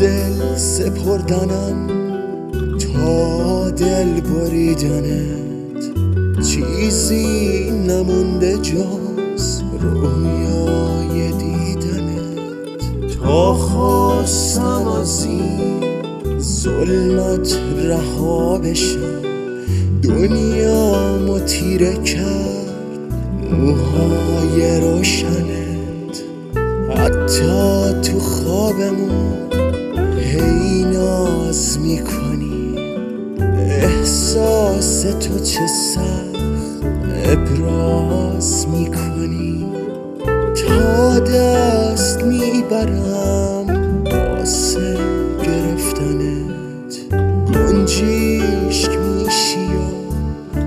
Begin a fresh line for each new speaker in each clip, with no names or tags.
دل سپردنم تا دل بریدنت، چیزی نمونده جز رویای دیدنت. تا خواستم از این ظلمت رها بشم، دنیامو تیره کرد موهای روشنت. حتی تو خوابمون هی ناز میکنی، احساس تو چه سخت ابراز میکنی. تا دست میبرم واسه گرفتنت، گنجیشک میشی و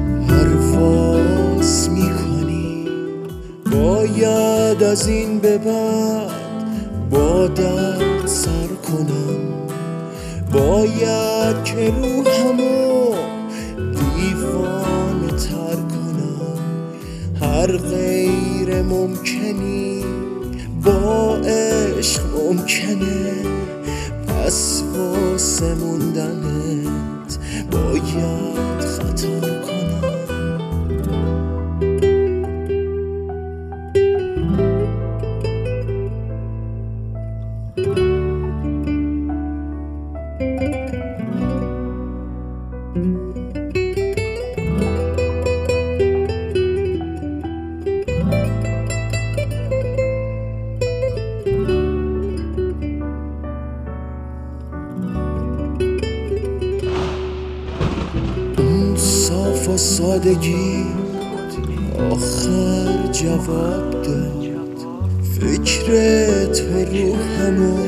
پرواز میکنی. باید از این به بعد با درد سر کنم، باید که روحمو دیوانه تر کنم. هر غیر ممکنی با عشق ممکنه، پس واسه موندنت باید خطر کنم. صاف و سادگی آخر جواب داد، فکر تو روحمو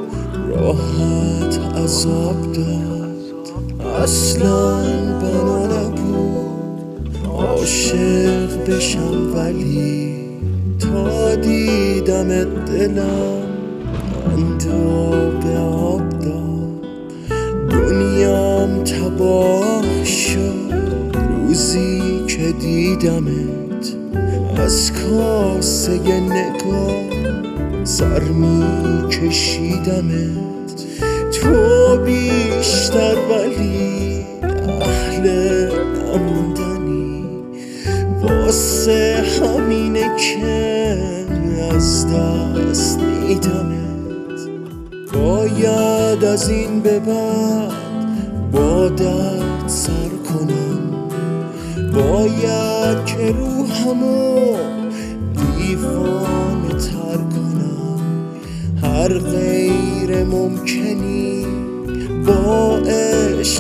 راحت عذاب داد. اصلا بنا نبود عاشق بشم، ولی تا دیدمت دلم انداب به آب داد. دنیام تباه شد روزی که دیدمت، از کاسه نگاه سر می کشیدمت. تو بیشتر ولی اهل نموندنی، واسه همینه که از دست میدمت. باید از این به بعد با درد سر کنم، باید که روحمو دیوانه تر کنم. هر غیر ممکنی با عشق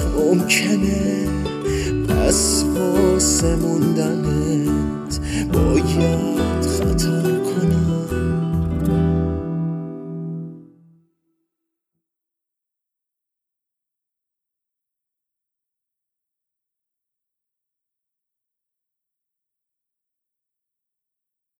ممکنه، پس واسه موندنت باید